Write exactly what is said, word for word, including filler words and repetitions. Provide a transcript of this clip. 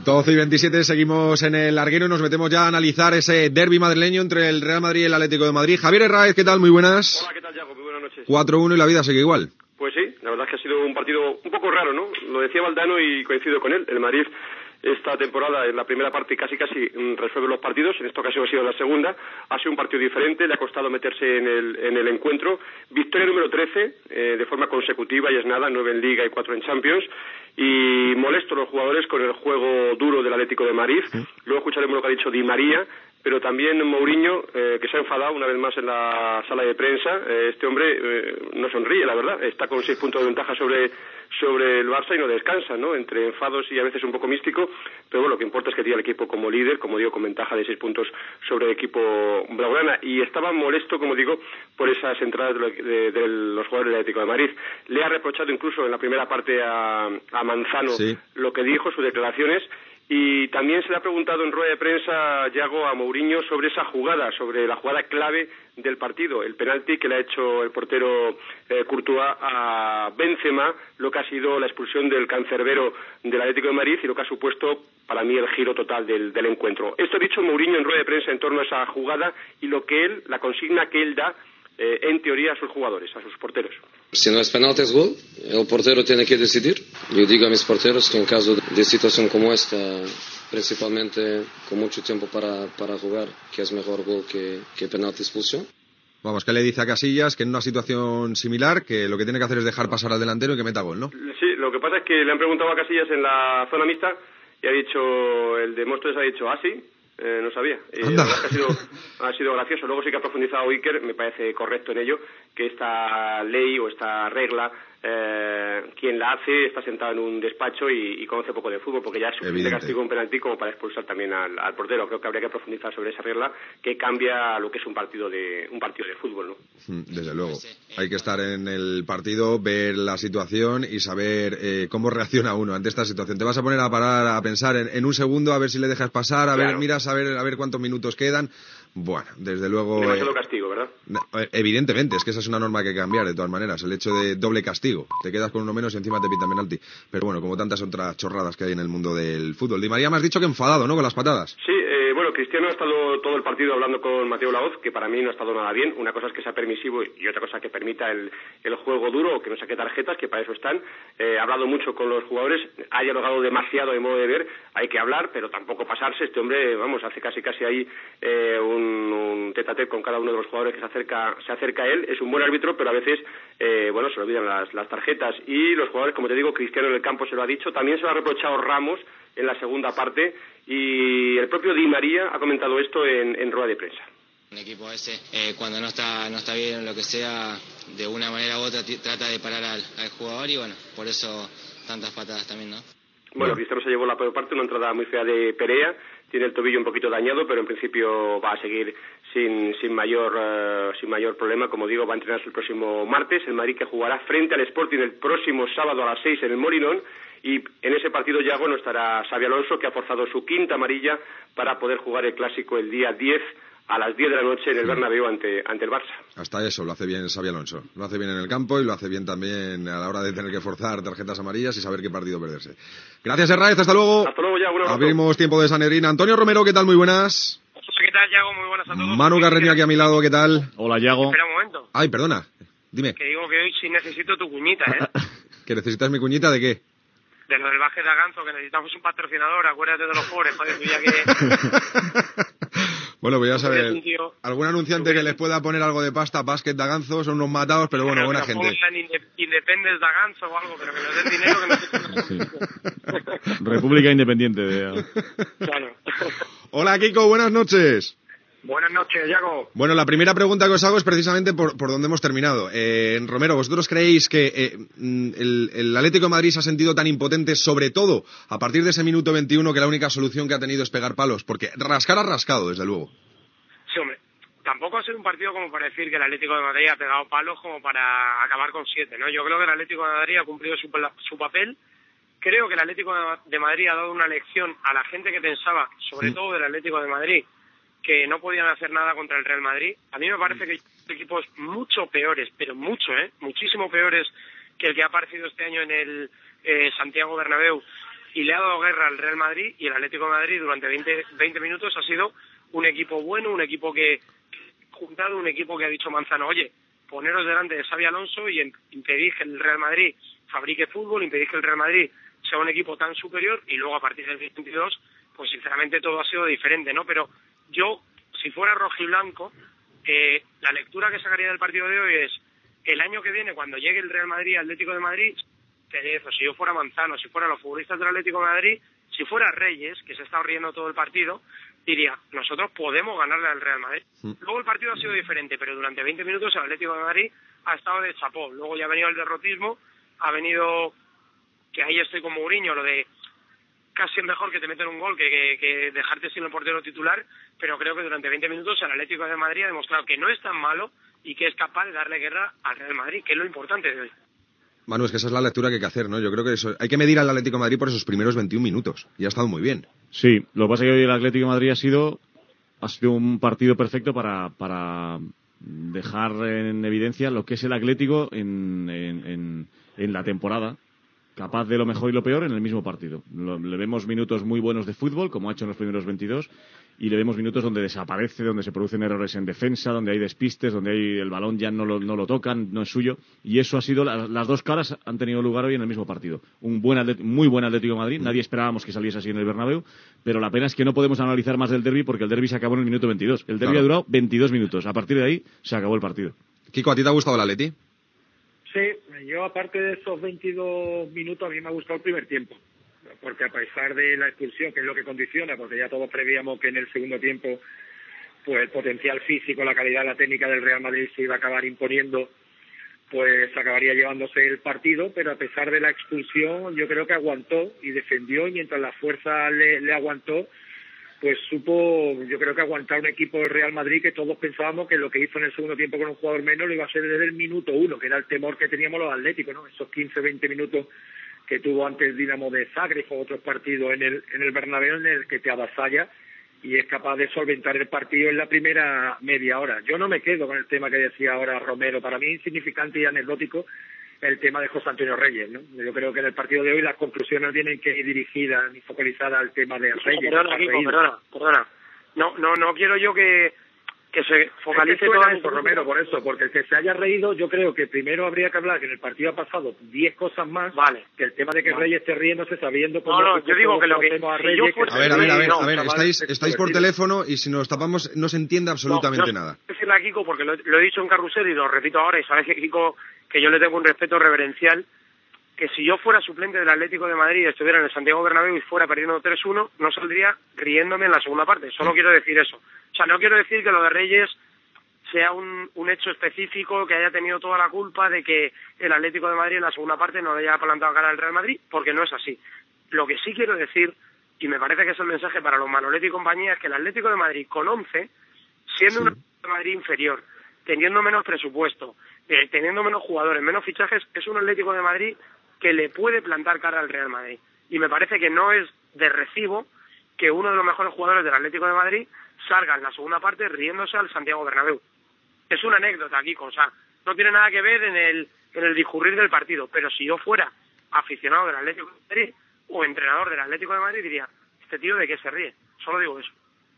doce y veintisiete, seguimos en el larguero y nos metemos ya a analizar ese derbi madrileño entre el Real Madrid y el Atlético de Madrid. Javier Herráez, ¿qué tal? Muy buenas. Hola, ¿qué tal, Yago? Muy buenas noches. cuatro uno y la vida sigue igual. Pues sí, la verdad es que ha sido un partido un poco raro, ¿no? Lo decía Valdano y coincido con él. El Madrid esta temporada, en la primera parte, casi casi resuelve los partidos. En esta ocasión ha sido la segunda. Ha sido un partido diferente, le ha costado meterse en el, en el encuentro. Victoria número trece, eh, de forma consecutiva, y es nada, nueve en Liga y cuatro en Champions. Y molesto los jugadores con el juego duro del Atlético de Madrid. Luego escucharemos lo que ha dicho Di María, pero también Mourinho, eh, que se ha enfadado una vez más en la sala de prensa. Eh, este hombre eh, no sonríe, la verdad. Está con seis puntos de ventaja sobre sobre el Barça y no descansa, ¿no? Entre enfados y a veces un poco místico, pero bueno, lo que importa es que tiene el equipo como líder, como digo, con ventaja de seis puntos sobre el equipo blaugrana, y estaba molesto, como digo, por esas entradas de, lo, de, de los jugadores del Atlético de Madrid. Le ha reprochado incluso en la primera parte a, a Manzano sí. lo que dijo, sus declaraciones. Y también se le ha preguntado en rueda de prensa, Yago, a Mourinho sobre esa jugada, sobre la jugada clave del partido, el penalti que le ha hecho el portero eh, Courtois a Benzema, lo que ha sido la expulsión del cancerbero del Atlético de Madrid y lo que ha supuesto para mí el giro total del, del encuentro. Esto ha dicho Mourinho en rueda de prensa en torno a esa jugada y lo que él, la consigna que él da Eh, en teoría a sus jugadores, a sus porteros. Si no es penalti es gol, el portero tiene que decidir. Yo digo a mis porteros que en caso de situación como esta, principalmente con mucho tiempo para, para jugar, que es mejor gol que, que penalti expulsión. Vamos, que le dice a Casillas que en una situación similar que lo que tiene que hacer es dejar pasar al delantero y que meta gol, ¿no? Sí, lo que pasa es que le han preguntado a Casillas en la zona mixta y ha dicho, el de Móstoles ha dicho, ah, sí. Eh, no sabía. Eh, la verdad que ha sido, ha sido gracioso. Luego sí que ha profundizado Iker, me parece correcto en ello, que esta ley o esta regla, eh, quien la hace está sentado en un despacho y, y conoce poco de fútbol, porque ya es suficiente castigo un penalti como para expulsar también al, al portero. Creo que habría que profundizar sobre esa regla que cambia lo que es un partido de un partido de fútbol, ¿no? Desde luego. Hay que estar en el partido, ver la situación y saber eh, cómo reacciona uno ante esta situación. Te vas a poner a parar a pensar en, en un segundo a ver si le dejas pasar, a claro. ver, miras a ver a ver cuántos minutos quedan. Bueno, desde luego... Demasiado eh, castigo, ¿verdad? Evidentemente, es que esa es una norma que hay que cambiar, de todas maneras. El hecho de doble castigo. Te quedas con uno menos y encima te pitan penalti. Pero bueno, como tantas otras chorradas que hay en el mundo del fútbol. Di María, me has dicho que enfadado, ¿no?, con las patadas. Sí, eh, bueno, Cristiano ha estado todo el partido hablando con Mateo Laoz, que para mí no ha estado nada bien. Una cosa es que sea permisivo y otra cosa que permita el, el juego duro, o que no saque tarjetas, que para eso están. Eh, ha hablado mucho con los jugadores, ha dialogado demasiado de modo de ver. Hay que hablar, pero tampoco pasarse. Este hombre, vamos, hace casi casi ahí eh, un un tete a tete con cada uno de los jugadores que se acerca se acerca a él. Es un buen árbitro, pero a veces eh, bueno, se le olvidan las, las tarjetas y los jugadores, como te digo, Cristiano en el campo se lo ha dicho, también se lo ha reprochado Ramos en la segunda parte y el propio Di María ha comentado esto en, en rueda de prensa. Un equipo ese, eh, cuando no está no está bien, lo que sea, de una manera u otra t- trata de parar al, al jugador y bueno, por eso tantas patadas también, ¿no? Bueno, Cristiano se llevó la peor parte, una entrada muy fea de Perea, tiene el tobillo un poquito dañado, pero en principio va a seguir sin sin mayor uh, sin mayor problema. Como digo, va a entrenarse el próximo martes, el Madrid que jugará frente al Sporting el próximo sábado a las seis en el Molinón, y en ese partido, Yago, no estará Xabi Alonso, que ha forzado su quinta amarilla para poder jugar el Clásico el día diez a las diez de la noche en el Bernabéu ante, ante el Barça. Hasta eso lo hace bien Xabi Alonso. Lo hace bien en el campo y lo hace bien también a la hora de tener que forzar tarjetas amarillas y saber qué partido perderse. Gracias, Herráez. Hasta luego. Hasta luego, Yago. Abrimos tiempo de Sanedrín. Antonio Romero, ¿qué tal? Muy buenas. ¿Qué tal, Yago? Muy buenas a todos. Manu Carreño aquí a mi lado, ¿qué tal? Hola, Yago. Espera un momento. Ay, perdona. Dime. Que digo que hoy sí necesito tu cuñita, ¿eh? ¿Que necesitas mi cuñita de qué? De lo del Baje de Aganzo, que necesitamos un patrocinador, acuérdate de los pobres, joder, tú ya que... Bueno, pues ya sabes, algún anunciante que les pueda poner algo de pasta, Básquet de Aganzo, son unos matados, pero bueno, buena gente. Independence de Aganzo o algo, pero que nos den dinero, que nos sí. República Independiente de... Claro. Hola, Kiko, buenas noches. Buenas noches, Yago. Bueno, la primera pregunta que os hago es precisamente por, por donde hemos terminado. Eh, Romero, ¿vosotros creéis que eh, el, el Atlético de Madrid se ha sentido tan impotente, sobre todo a partir de ese minuto veintiuno, que la única solución que ha tenido es pegar palos? Porque rascar ha rascado, desde luego. Sí, hombre. Tampoco ha sido un partido como para decir que el Atlético de Madrid ha pegado palos como para acabar con siete, ¿no? Yo creo que el Atlético de Madrid ha cumplido su, su papel. Creo que el Atlético de Madrid ha dado una lección a la gente que pensaba, sobre sí. todo del Atlético de Madrid, que no podían hacer nada contra el Real Madrid. A mí me parece que hay equipos mucho peores, pero mucho, ¿eh? Muchísimo peores que el que ha aparecido este año en el eh, Santiago Bernabéu. y le ha dado guerra al Real Madrid, y el Atlético de Madrid durante veinte, veinte minutos ha sido un equipo bueno, un equipo que juntado, un equipo que ha dicho Manzano, oye, poneros delante de Xabi Alonso y impedid que el Real Madrid fabrique fútbol, impedid que el Real Madrid sea un equipo tan superior, y luego a partir del veintidós, pues sinceramente todo ha sido diferente, ¿no? Pero yo, si fuera rojiblanco, eh, la lectura que sacaría del partido de hoy es, el año que viene, cuando llegue el Real Madrid, Atlético de Madrid, eso, si yo fuera Manzano, si fueran los futbolistas del Atlético de Madrid, si fuera Reyes, que se está riendo todo el partido, diría, nosotros podemos ganarle al Real Madrid. Sí. Luego el partido ha sido diferente, pero durante veinte minutos el Atlético de Madrid ha estado de chapó. Luego ya ha venido el derrotismo, ha venido, que ahí estoy con Mourinho, lo de casi es mejor que te meten un gol que, que, que dejarte sin el portero titular, pero creo que durante veinte minutos el Atlético de Madrid ha demostrado que no es tan malo y que es capaz de darle guerra al Real Madrid, que es lo importante de hoy. Manu, es que esa es la lectura que hay que hacer, ¿no? Yo creo que eso, hay que medir al Atlético de Madrid por esos primeros veintiún minutos. Y ha estado muy bien. Sí, lo que pasa es que hoy el Atlético de Madrid ha sido, ha sido un partido perfecto para, para dejar en evidencia lo que es el Atlético en, en, en, en la temporada. Capaz de lo mejor y lo peor en el mismo partido. Lo, le vemos minutos muy buenos de fútbol, como ha hecho en los primeros veintidós, y le vemos minutos donde desaparece, donde se producen errores en defensa, donde hay despistes, donde hay el balón ya no lo, no lo tocan, no es suyo, y eso ha sido, la, las dos caras han tenido lugar hoy en el mismo partido. Un buen atlet, muy buen Atlético de Madrid, nadie esperábamos que saliese así en el Bernabéu, pero la pena es que no podemos analizar más del derbi porque el derbi se acabó en el minuto veintidós. El derbi claro. ha durado veintidós minutos, a partir de ahí se acabó el partido. Kiko, ¿a ti te ha gustado el Atleti? Sí, yo aparte de esos veintidós minutos, a mí me ha gustado el primer tiempo, porque a pesar de la expulsión, que es lo que condiciona, porque ya todos prevíamos que en el segundo tiempo pues el potencial físico, la calidad, la técnica del Real Madrid se iba a acabar imponiendo, pues acabaría llevándose el partido, pero a pesar de la expulsión yo creo que aguantó y defendió, y mientras la fuerza le, le aguantó, pues supo, yo creo que aguantar un equipo del Real Madrid que todos pensábamos que lo que hizo en el segundo tiempo con un jugador menos lo iba a hacer desde el minuto uno, que era el temor que teníamos los atléticos, ¿no? Esos quince veinte minutos que tuvo antes el Dinamo de Zagreb o otros partidos en el, en el Bernabéu, en el que te avasalla y es capaz de solventar el partido en la primera media hora. Yo no me quedo con el tema que decía ahora Romero, para mí insignificante y anecdótico el tema de José Antonio Reyes, ¿no? Yo creo que en el partido de hoy las conclusiones no tienen que ir dirigidas ni focalizadas al tema de Reyes. Perdona, Kiko, perdona, perdona. No, no, no quiero yo que, que se focalice es que todo en eso, Romero, por eso, porque el que se haya reído, yo creo que primero habría que hablar que en el partido ha pasado diez cosas más, vale, que el tema de que vale. Reyes esté riéndose sabiendo cómo... No, no, yo digo que lo que... A, Reyes, si fuera, a ver, a ver, a ver, no, a ver, estáis, estáis por teléfono y si nos tapamos no se entiende absolutamente no, nada. Quiero decirle a Kiko, porque lo, lo he dicho en Carrusel y lo repito ahora, y sabes que Kiko, que yo le tengo un respeto reverencial, que si yo fuera suplente del Atlético de Madrid y estuviera en el Santiago Bernabéu y fuera perdiendo tres uno, no saldría riéndome en la segunda parte. Solo sí. quiero decir eso. O sea, no quiero decir que lo de Reyes sea un, un hecho específico, que haya tenido toda la culpa de que el Atlético de Madrid en la segunda parte no le haya plantado cara al Real Madrid, porque no es así. Lo que sí quiero decir, y me parece que es el mensaje para los Manoletti y compañía, es que el Atlético de Madrid con once, siendo sí. un Atlético de Madrid inferior, teniendo menos presupuesto, eh, teniendo menos jugadores, menos fichajes, es un Atlético de Madrid que le puede plantar cara al Real Madrid. Y me parece que no es de recibo que uno de los mejores jugadores del Atlético de Madrid salga en la segunda parte riéndose al Santiago Bernabéu. Es una anécdota, Kiko, o sea, no tiene nada que ver en el, en el discurrir del partido, pero si yo fuera aficionado del Atlético de Madrid o entrenador del Atlético de Madrid diría, este tío de qué se ríe, solo digo eso.